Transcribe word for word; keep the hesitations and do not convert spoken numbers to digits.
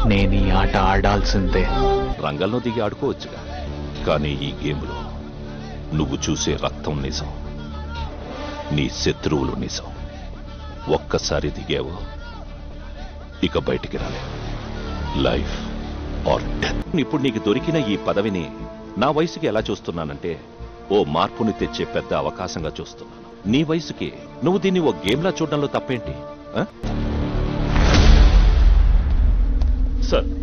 నేను ఈ ఆట ఆడాల్సిందే. రంగంలో దిగి ఆడుకోవచ్చుగా, కానీ ఈ గేమ్లో నువ్వు చూసే రక్తం నిజం, నీ శత్రువులు నిజం. ఒక్కసారి దిగావు, ఇక బయటికి రాలేవు. Life or death. ఇప్పుడు నీకు దొరికిన ఈ పదవిని నా వయసుకి ఎలా చూస్తున్నానంటే, ఓ మార్పుని తెచ్చే పెద్ద అవకాశంగా చూస్తున్నాను. నీ వయసుకి నువ్వు దీన్ని ఓ గేమ్లా చూడడంలో తప్పేంటి? సార్,